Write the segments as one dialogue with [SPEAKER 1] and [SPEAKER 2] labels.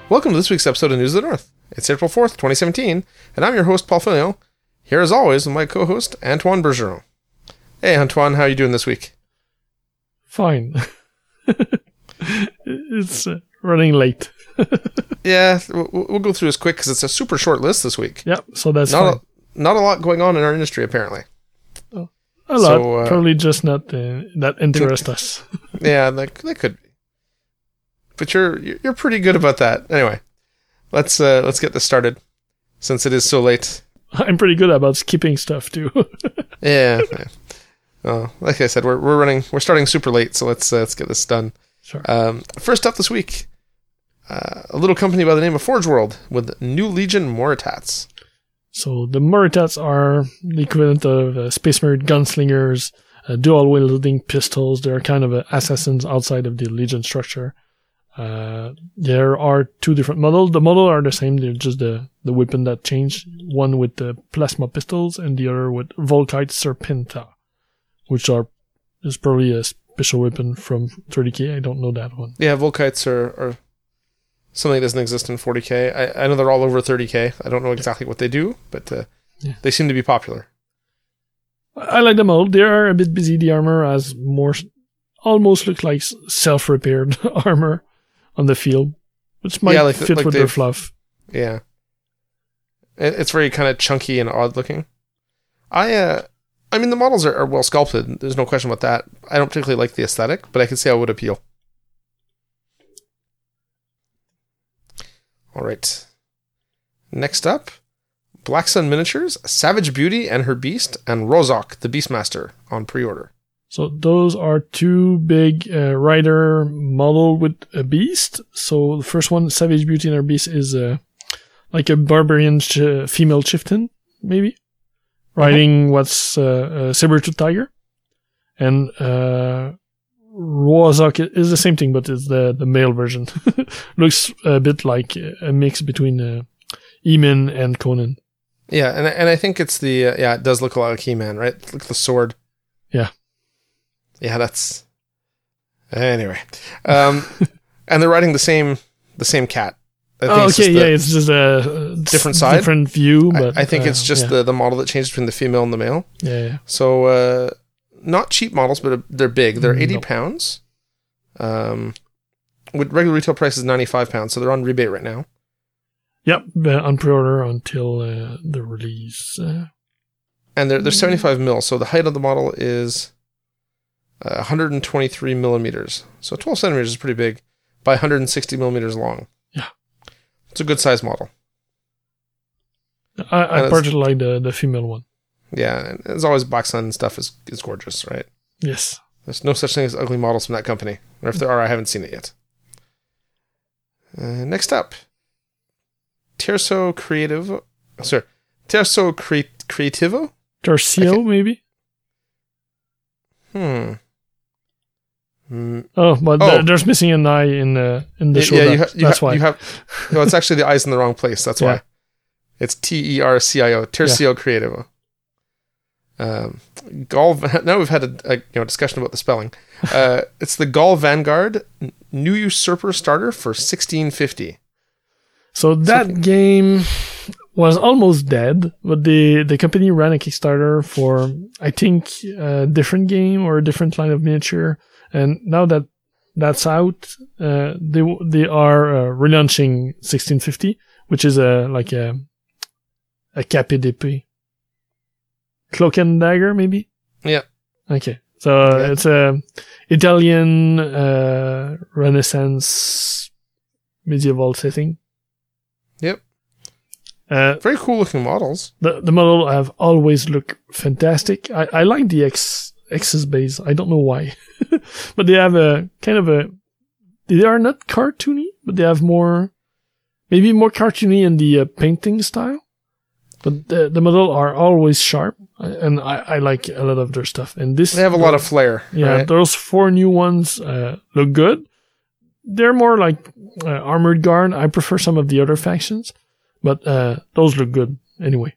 [SPEAKER 1] Welcome to this week's episode of News of the North. It's April 4th, 2017, and I'm your host, Paul Filio, here as always with my co-host, Antoine Bergeron. Hey, Antoine, how are you doing this week?
[SPEAKER 2] Fine. It's running late.
[SPEAKER 1] Yeah, we'll go through this quick because it's a super short list this week.
[SPEAKER 2] Yep, so that's
[SPEAKER 1] not
[SPEAKER 2] fine.
[SPEAKER 1] Not a lot going on in our industry, apparently.
[SPEAKER 2] A lot, probably just not that interest us.
[SPEAKER 1] Yeah, that could be. But you're pretty good about that. Anyway, let's get this started, since it is so late.
[SPEAKER 2] I'm pretty good about skipping stuff too.
[SPEAKER 1] Yeah. Like I said, we're starting super late, so let's get this done.
[SPEAKER 2] Sure.
[SPEAKER 1] First up this week, a little company by the name of Forge World with New Legion Moritats.
[SPEAKER 2] So the Moritats are the equivalent of Space Marine gunslingers, dual-wielding pistols. They're kind of assassins outside of the Legion structure. There are two different models. The models are the same. They're just the weapon that changed. One with the plasma pistols and the other with Volkite Serpenta, which is probably a special weapon from 30k. I don't know that one.
[SPEAKER 1] Yeah, Volkites are something that doesn't exist in 40k. I know they're all over 30k. I don't know exactly what they do, but they seem to be popular.
[SPEAKER 2] I like them all. They are a bit busy. The armor has almost look like self-repaired armor on the field, which might fit with their fluff.
[SPEAKER 1] Yeah. It's very kind of chunky and odd looking. I mean, the models are well sculpted. There's no question about that. I don't particularly like the aesthetic, but I can see how it would appeal. All right. Next up, Black Sun Miniatures, Savage Beauty and her Beast, and Rozok, the Beastmaster, on pre-order.
[SPEAKER 2] So those are two big rider model with a beast. So the first one, Savage Beauty and her Beast, is like a barbarian female chieftain, maybe, riding what's a saber-tooth tiger. And Rozok is the same thing, but it's the male version. Looks a bit like a mix between He-Man and Conan.
[SPEAKER 1] Yeah, and I think it's it does look a lot like He-Man, right? Look at the sword.
[SPEAKER 2] Yeah.
[SPEAKER 1] Yeah, that's... Anyway. And they're riding the same cat.
[SPEAKER 2] It's just a
[SPEAKER 1] different side.
[SPEAKER 2] Different view, but...
[SPEAKER 1] I think it's just the model that changed between the female and the male.
[SPEAKER 2] Yeah.
[SPEAKER 1] So, not cheap models, but they're big. They're 80 pounds. With regular retail price is 95 pounds, so they're on rebate right now.
[SPEAKER 2] Yep, on pre-order until the release.
[SPEAKER 1] And they're 75 mil, so the height of the model is... 123 millimeters. So 12 centimeters is pretty big by 160 millimeters long.
[SPEAKER 2] Yeah.
[SPEAKER 1] It's a good size model.
[SPEAKER 2] I particularly like the female one.
[SPEAKER 1] Yeah. And as always, Black Sun stuff is gorgeous, right?
[SPEAKER 2] Yes.
[SPEAKER 1] There's no such thing as ugly models from that company. Or if there are, I haven't seen it yet. Next up. Tercio Creativo?
[SPEAKER 2] Tercio, maybe? There's missing an eye in the shoulder. That's why.
[SPEAKER 1] No, it's actually the eye's in the wrong place. That's why. It's Tercio, Tercio Creativo. Now we've had a discussion about the spelling. It's the Gaul Vanguard New Usurper starter for 1650.
[SPEAKER 2] So that game was almost dead, but the company ran a Kickstarter for, I think, a different game or a different line of miniature. And now that that's out, they are relaunching 1650, which is a Cape d'Épée. Cloak and Dagger, maybe?
[SPEAKER 1] Yeah.
[SPEAKER 2] Okay. So it's a Italian Renaissance medieval setting.
[SPEAKER 1] Yep. Very cool looking models.
[SPEAKER 2] The model have always looked fantastic. I like the X's base. I don't know why. But they have they are not cartoony, but they have maybe more cartoony in the painting style. But the model are always sharp, and I like a lot of their stuff. And they
[SPEAKER 1] have a lot of flair.
[SPEAKER 2] Yeah,
[SPEAKER 1] right?
[SPEAKER 2] Those 4 new ones look good. They're more like Armored Guard. I prefer some of the other factions, but those look good anyway.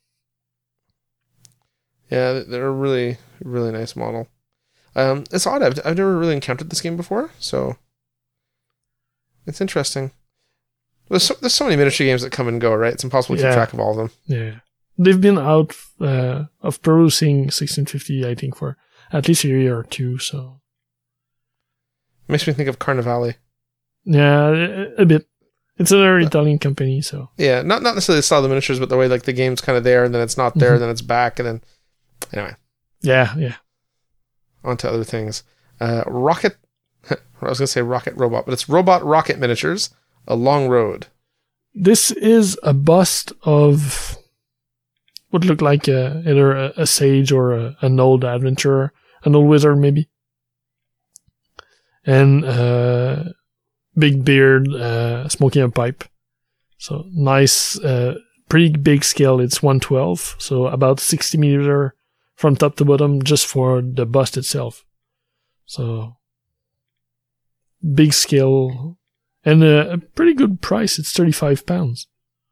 [SPEAKER 1] Yeah, they're a really, really nice model. It's odd. I've never really encountered this game before, so it's interesting. There's so many miniature games that come and go, right? It's impossible to keep track of all of them.
[SPEAKER 2] Yeah. They've been out of producing 1650, I think, for at least a year or two, so...
[SPEAKER 1] Makes me think of Carnivale.
[SPEAKER 2] Yeah, a bit. It's another Italian company, so...
[SPEAKER 1] Yeah, not necessarily the style of the miniatures, but the way like the game's kind of there, and then it's not there, then it's back, and then... Anyway.
[SPEAKER 2] Yeah.
[SPEAKER 1] On to other things. Rocket... I was going to say Rocket Robot, but it's Robot Rocket Miniatures, A Long Road.
[SPEAKER 2] This is a bust of what looked like either a sage or an old adventurer, an old wizard maybe. And big beard, smoking a pipe. So nice, pretty big scale. It's 112, so about 60 millimeter from top to bottom just for the bust itself. So big scale and a pretty good price. It's £35.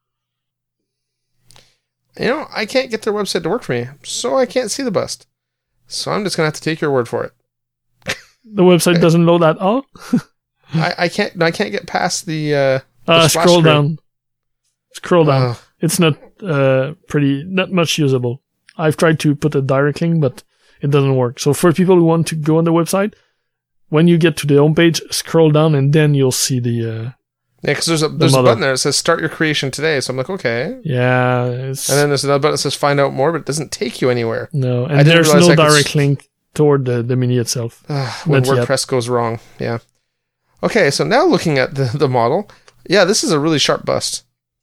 [SPEAKER 1] I can't get their website to work for me, so I can't see the bust. So I'm just going to have to take your word for it.
[SPEAKER 2] The website doesn't load at all?
[SPEAKER 1] I can't get past the
[SPEAKER 2] scroll
[SPEAKER 1] screen.
[SPEAKER 2] down. Scroll down. It's not not much usable. I've tried to put a direct link, but it doesn't work. So for people who want to go on the website, when you get to the homepage, scroll down and then you'll see the...
[SPEAKER 1] yeah, because there's a button there that says start your creation today. So I'm like, okay.
[SPEAKER 2] Yeah.
[SPEAKER 1] And then there's another button that says find out more, but it doesn't take you anywhere.
[SPEAKER 2] No, and there's no direct link toward the mini itself.
[SPEAKER 1] When WordPress goes wrong, yeah. Okay, so now looking at the model, yeah, this is a really sharp bust.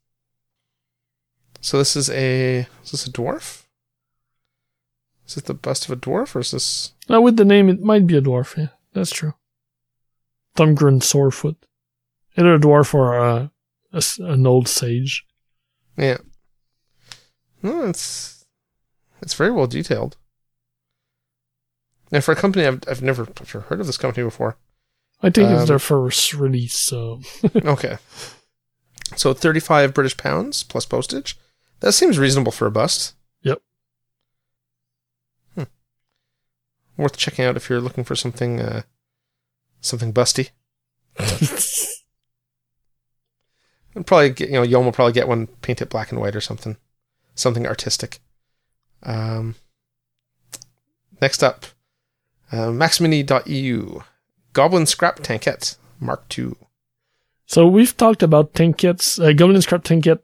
[SPEAKER 1] So is this a dwarf? Is this the bust of a dwarf, or is this...
[SPEAKER 2] Now with the name, it might be a dwarf, yeah. That's true. Thumgren Sorefoot. Either a dwarf or an old sage.
[SPEAKER 1] Yeah. No, it's very well detailed. And for a company, I've never heard of this company before.
[SPEAKER 2] I think it's their first release, so...
[SPEAKER 1] Okay. So 35 British pounds plus postage. That seems reasonable for a bust.
[SPEAKER 2] Yep.
[SPEAKER 1] Worth checking out if you're looking for something busty. And probably get, Yom will probably get one painted black and white or something artistic. Next up, maxmini.eu, Goblin Scrap Tankette Mark II. So
[SPEAKER 2] we've talked about tankets, Goblin Scrap Tankette,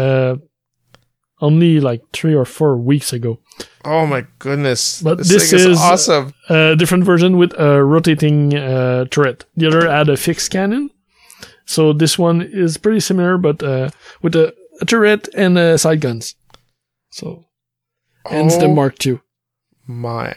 [SPEAKER 2] only like 3 or 4 weeks ago.
[SPEAKER 1] Oh my goodness!
[SPEAKER 2] But this is
[SPEAKER 1] awesome.
[SPEAKER 2] A different version with a rotating turret. The other had a fixed cannon. So this one is pretty similar, but with a turret and side guns. So, hence the Mark II.
[SPEAKER 1] My.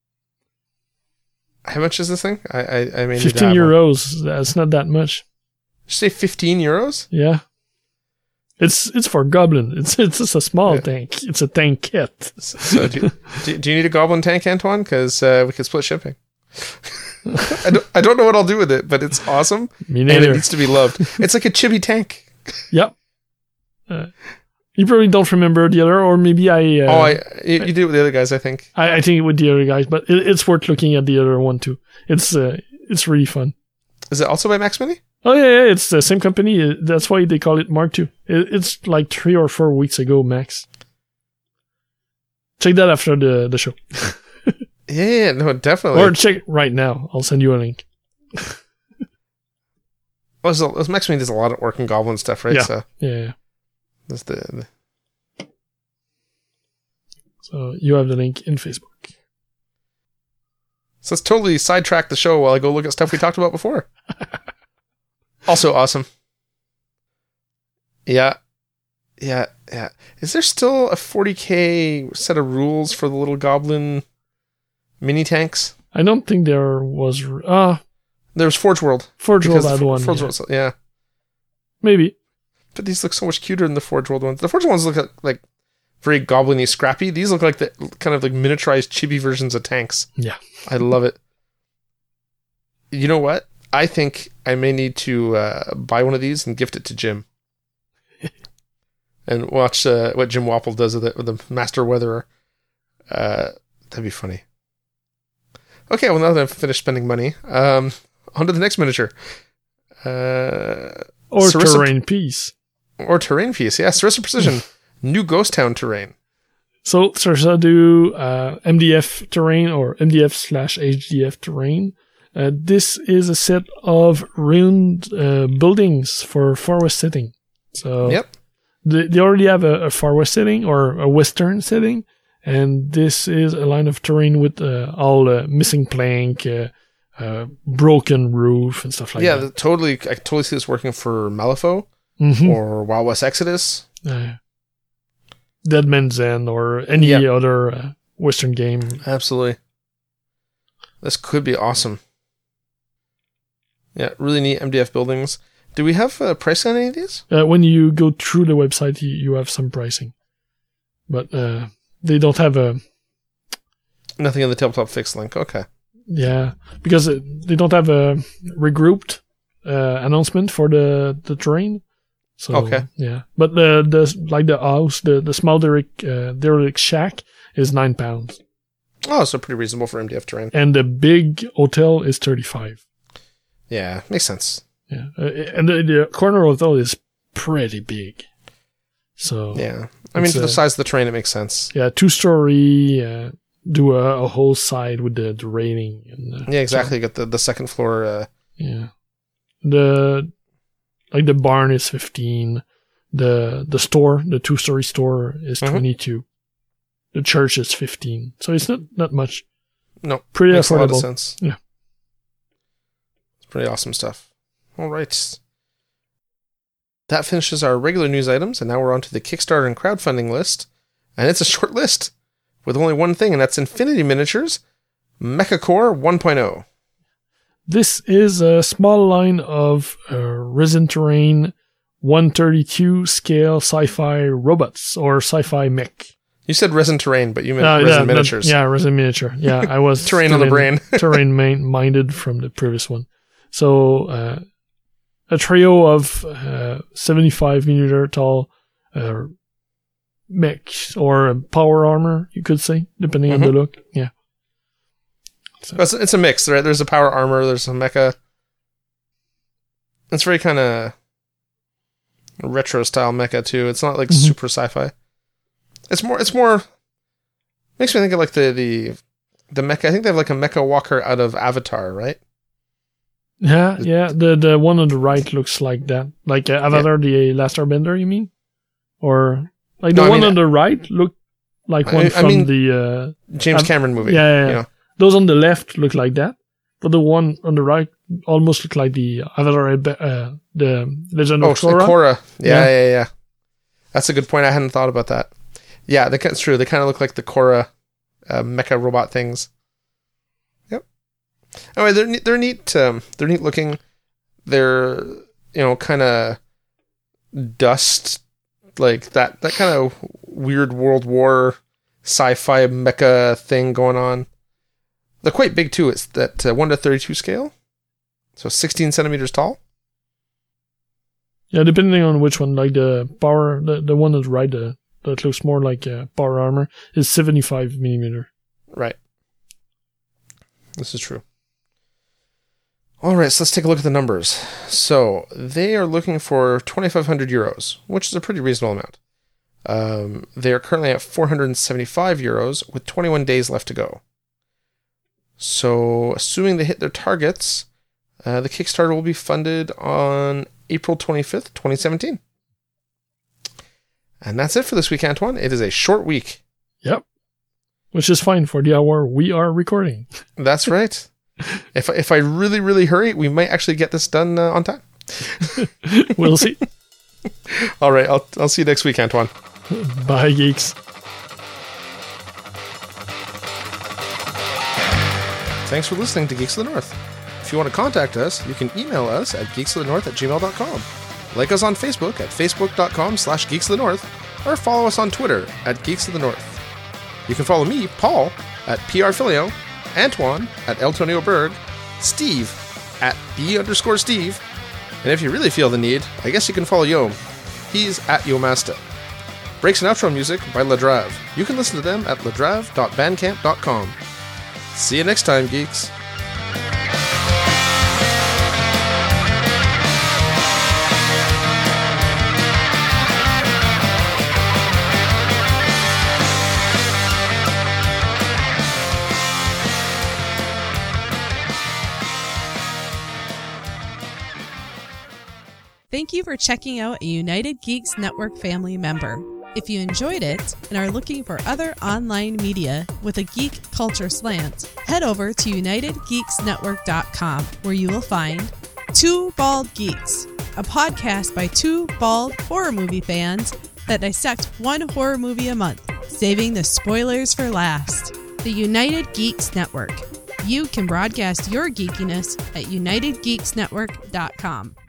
[SPEAKER 1] How much is this thing? I mean,
[SPEAKER 2] 15 euros. That's not that much.
[SPEAKER 1] Did you say 15 euros?
[SPEAKER 2] Yeah. It's for Goblin. It's just a small tank. It's a tankette.
[SPEAKER 1] So do you need a Goblin tank, Antoine? Because we could split shipping. I don't know what I'll do with it, but it's awesome.
[SPEAKER 2] Me neither.
[SPEAKER 1] And it needs to be loved. It's like a chibi tank.
[SPEAKER 2] Yep. You probably don't remember the other, or maybe you
[SPEAKER 1] do it with the other guys, I think.
[SPEAKER 2] I think with the other guys, but it's worth looking at the other one too. It's really fun.
[SPEAKER 1] Is it also by Max Mini?
[SPEAKER 2] Oh yeah, it's the same company. That's why they call it Mark II. It's like 3 or 4 weeks ago, max. Check that after the show.
[SPEAKER 1] Yeah, no, definitely.
[SPEAKER 2] Or check right now. I'll send you a link.
[SPEAKER 1] Well, Max Mini does a lot of orc and goblin stuff, right?
[SPEAKER 2] Yeah.
[SPEAKER 1] So
[SPEAKER 2] yeah.
[SPEAKER 1] That's the...
[SPEAKER 2] So you have the link in Facebook.
[SPEAKER 1] So let's totally sidetrack the show while I go look at stuff we talked about before. Also awesome. Yeah. Is there still a 40k set of rules for the little goblin mini tanks?
[SPEAKER 2] I don't think there was...
[SPEAKER 1] there was Forge World.
[SPEAKER 2] Forge World had one.
[SPEAKER 1] Forge World, yeah.
[SPEAKER 2] Maybe.
[SPEAKER 1] But these look so much cuter than the Forge World ones. The Forge ones look like very goblin-y, scrappy. These look like the kind of like miniaturized chibi versions of tanks.
[SPEAKER 2] Yeah.
[SPEAKER 1] I love it. You know what? I think I may need to buy one of these and gift it to Jim. And watch what Jim Wapple does with the Master Weatherer. That'd be funny. Okay, well, now that I've finished spending money, on to the next miniature.
[SPEAKER 2] Or
[SPEAKER 1] Sarissa-
[SPEAKER 2] Terrain Peace.
[SPEAKER 1] Or Terrain Piece, yeah. Sarissa Precision, new Ghost Town terrain.
[SPEAKER 2] So Sarissa do MDF terrain or MDF/HDF terrain. This is a set of ruined buildings for Far West setting. So
[SPEAKER 1] Yep.
[SPEAKER 2] they already have a Far West setting or a Western setting, and this is a line of terrain with all missing plank, broken roof, and stuff like
[SPEAKER 1] Yeah,
[SPEAKER 2] that.
[SPEAKER 1] I totally see this working for Malifaux
[SPEAKER 2] Mhm.
[SPEAKER 1] or Wild West Exodus.
[SPEAKER 2] Dead Man's End or any
[SPEAKER 1] Yeah.
[SPEAKER 2] other Western game.
[SPEAKER 1] Absolutely. This could be awesome. Yeah, really neat MDF buildings. Do we have a price on any of these?
[SPEAKER 2] When you go through the website, you have some pricing, but they don't have a
[SPEAKER 1] Nothing in the Tabletop Fix link. Okay.
[SPEAKER 2] because they don't have a regrouped announcement for the terrain. So
[SPEAKER 1] Okay.
[SPEAKER 2] but the house, the small derelict shack is £9,
[SPEAKER 1] Oh, so pretty reasonable for MDF terrain.
[SPEAKER 2] and the big hotel is 35.
[SPEAKER 1] Yeah, makes sense.
[SPEAKER 2] Yeah, and the corner hotel is pretty big. So
[SPEAKER 1] Yeah. I mean,
[SPEAKER 2] It's
[SPEAKER 1] for the size of the terrain, it makes sense.
[SPEAKER 2] 2-story. Do a whole side with the railing. And,
[SPEAKER 1] Yeah, exactly. You got the second floor.
[SPEAKER 2] Yeah. The barn is 15. The store, the 2-story store is
[SPEAKER 1] Mhm.
[SPEAKER 2] 22. The church is 15. So it's not much.
[SPEAKER 1] No,
[SPEAKER 2] Pretty
[SPEAKER 1] makes a lot of
[SPEAKER 2] affordable.
[SPEAKER 1] sense.
[SPEAKER 2] Yeah.
[SPEAKER 1] It's pretty awesome stuff. All right. That finishes our regular news items, and now we're on to the Kickstarter and crowdfunding list. And it's a short list with only one thing, and that's Infinity Miniatures MechaCore 1.0.
[SPEAKER 2] This is a small line of Resin Terrain 132 scale sci-fi robots or sci-fi mech.
[SPEAKER 1] You said Resin Terrain, but you meant Resin Miniatures.
[SPEAKER 2] Resin Miniature. Yeah, I was
[SPEAKER 1] Terrain on the brain.
[SPEAKER 2] terrain-minded from the previous one. So, a trio of 75 millimeter tall mech or power armor, you could say, depending on the look. Yeah. So.
[SPEAKER 1] It's a mix, right? There's a power armor, there's a mecha. It's very kind of retro style mecha too. It's not like super sci-fi. It's more makes me think of like the mecha. I think they have like a mecha walker out of Avatar, right?
[SPEAKER 2] Yeah. The one on the right looks like that. Like Avatar, the Last Airbender, you mean? Or like the one on the right look like one from the
[SPEAKER 1] James Cameron movie.
[SPEAKER 2] Yeah.
[SPEAKER 1] You know?
[SPEAKER 2] Those on the left look like that, but the one on the right almost look like the Avatar, the Legend of Korra.
[SPEAKER 1] Korra. Yeah. That's a good point. I hadn't thought about that. Yeah, it's true. They kind of look like the Korra mecha robot things. Yep. Anyway, they're neat. They're neat looking. They're kind of dust, like that kind of weird World War sci-fi mecha thing going on. They're quite big too. It's that 1:32 scale, so 16 centimeters tall.
[SPEAKER 2] Yeah, depending on which one, like the power, the one on the right, that looks more like power armor is 75 millimeter.
[SPEAKER 1] Right. This is true. All right, so let's take a look at the numbers. So they are looking for 2,500 euros, which is a pretty reasonable amount. They are currently at 475 euros with 21 days left to go. So assuming they hit their targets, the Kickstarter will be funded on April 25th, 2017. And that's it for this week, Antoine. It is a short week.
[SPEAKER 2] Yep. Which is fine for the hour we are recording.
[SPEAKER 1] That's right. If I really, really hurry, we might actually get this done on time.
[SPEAKER 2] We'll see.
[SPEAKER 1] All right. I'll see you next week, Antoine.
[SPEAKER 2] Bye, geeks.
[SPEAKER 1] Thanks for listening to Geeks of the North. If you want to contact us, you can email us at geeksofthenorth@gmail.com. Like us on Facebook at facebook.com/geeksofthenorth, or follow us on Twitter at Geeks of the North. You can follow me, Paul, at PRFilio, Antoine at Eltonio Berg, Steve at B_Steve, and if you really feel the need, I guess you can follow Yom. He's at Yomasta. Breaks and outro music by Ladrave. You can listen to them at ladrave.bandcamp.com. See you next time, geeks.
[SPEAKER 3] Thank you for checking out a United Geeks Network family member. If you enjoyed it and are looking for other online media with a geek culture slant, head over to UnitedGeeksNetwork.com, where you will find Two Bald Geeks, a podcast by two bald horror movie fans that dissect one horror movie a month, saving the spoilers for last. The United Geeks Network. You can broadcast your geekiness at UnitedGeeksNetwork.com.